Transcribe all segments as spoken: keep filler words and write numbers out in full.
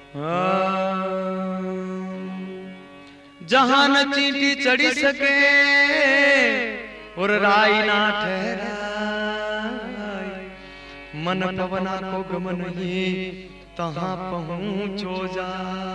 जहां न चींटी चढ़ी सके और राई ना ठहरा, मन पवना को गमन ही तहां पहुंचो जा।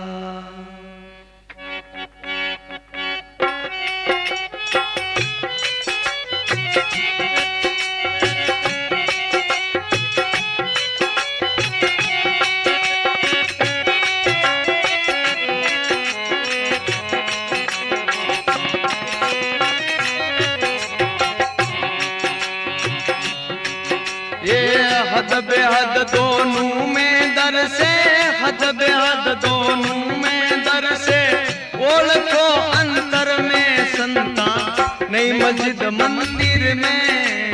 हद बेहद दोनों में दर से, हद बेहद दोनों में दर से, ओळखो अंतर में संता नहीं मस्जिद मंदिर में।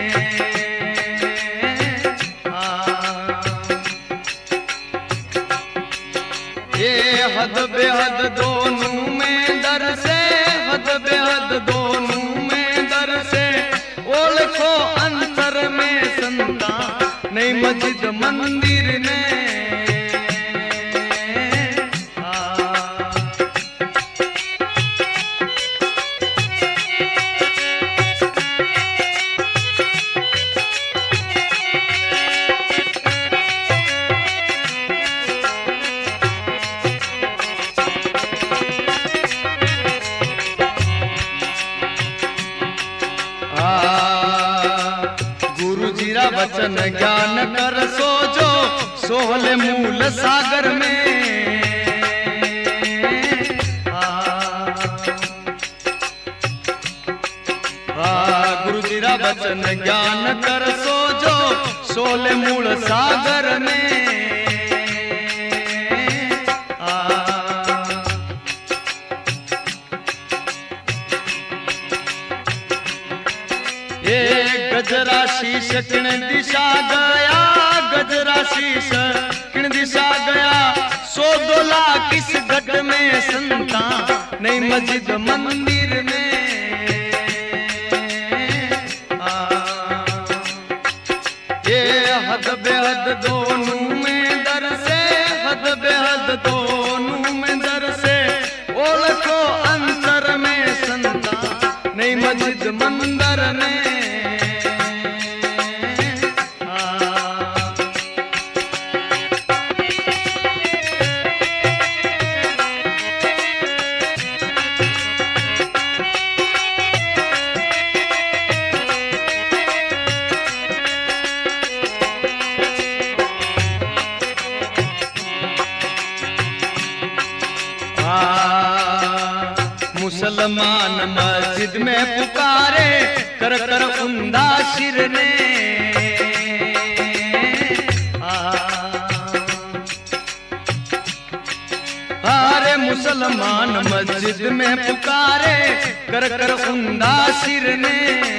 ये हद बेहद दोनों में दर से, हद बेहद दोनों में दर से, ओळखो अंतर में संता नहीं मस्जिद मंदिर ने। वचन ज्ञान कर सोजो सोहले मूल सागर में। गुरु जी रा वचन ज्ञान कर सोजो सोहले मूल सागर में। गजरा शीश किन दिशा गया, गजरा शीश किन दिशा गया, सो दोला किस घट में संता नहीं मस्जिद मंदिर में। ये हद बेहद दोनों में दर से, हद बेहद दोनों में दर से, ओळखो अंतर में संता नहीं मस्जिद मंदिर में। मुसलमान मस्जिद में पुकारे कर कर उंदा सिर ने। अरे मुसलमान मस्जिद में पुकारे कर कर उंदा सिर ने।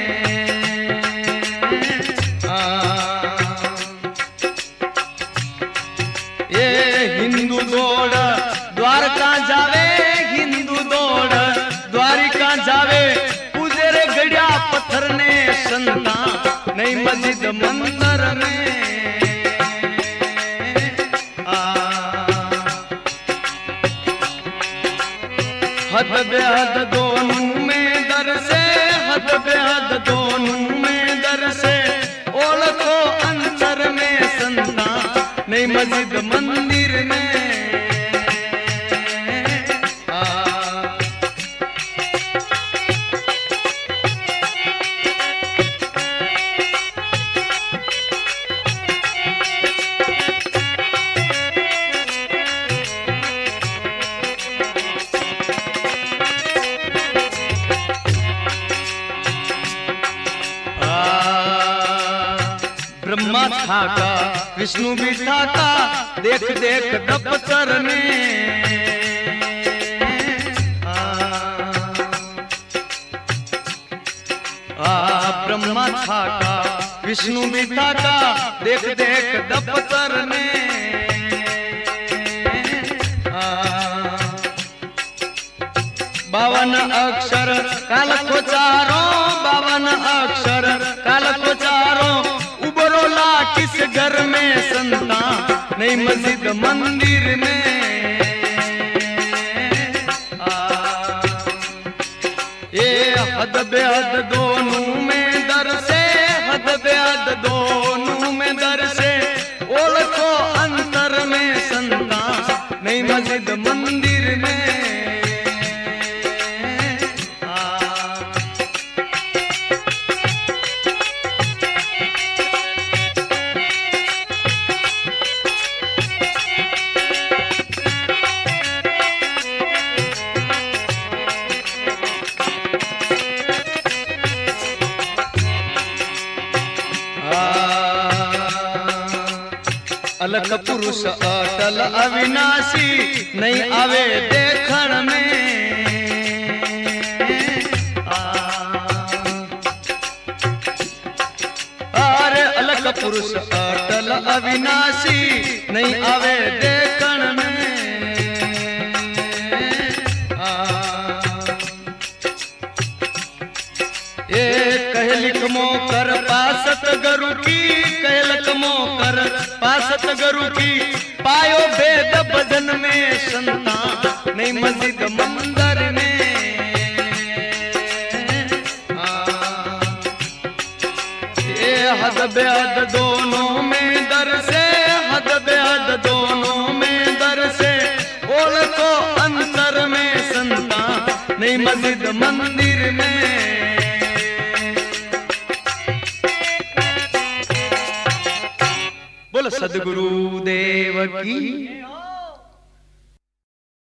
ये हिंदू दौड़ द्वारका जावे, हिंदू दौड़ द्वारिका जावे, पूजे रे गड़िया पत्थर ने संता नहीं मस्जिद मंदिर में। हद बेहद दोनों में दर से, हद बेहद दोनों में दर से, ओळखो अंतर में संता नहीं मस्जिद मंदिर में। ब्रह्मा था का विष्णु भी था का, देख देख दफ्तर में। आ ब्रह्मा था का विष्णु भी था का, देख देख दफ्तर में। बावन अक्षर काल को चारों, बावन अक्षर काल को चारों, उबरोला किस घर में संता नहीं मस्जिद मंदिर में। बेहद दोनों में दर से, हद बेहद दोनों में दर से, ओळखो अंतर में संता नहीं मस्जिद मंदिर में। अलख पुरुष अटल अविनाशी नहीं आवे देखण में। अरे अलख पुरुष अटल अविनाशी नहीं आवे देखण में। ये कहलिक मो कर पासत गरु की, कहलक मो कर पासत गरु की, पायो भेद बदन में संता नहीं मस्जिद मंदिर में। ये हद बेहद दोनों में दर से, हद बेहद दोनों में दर से, ओळखो अंतर में संता नहीं मस्जिद मंदिर में। बोल सदगुरु देव की।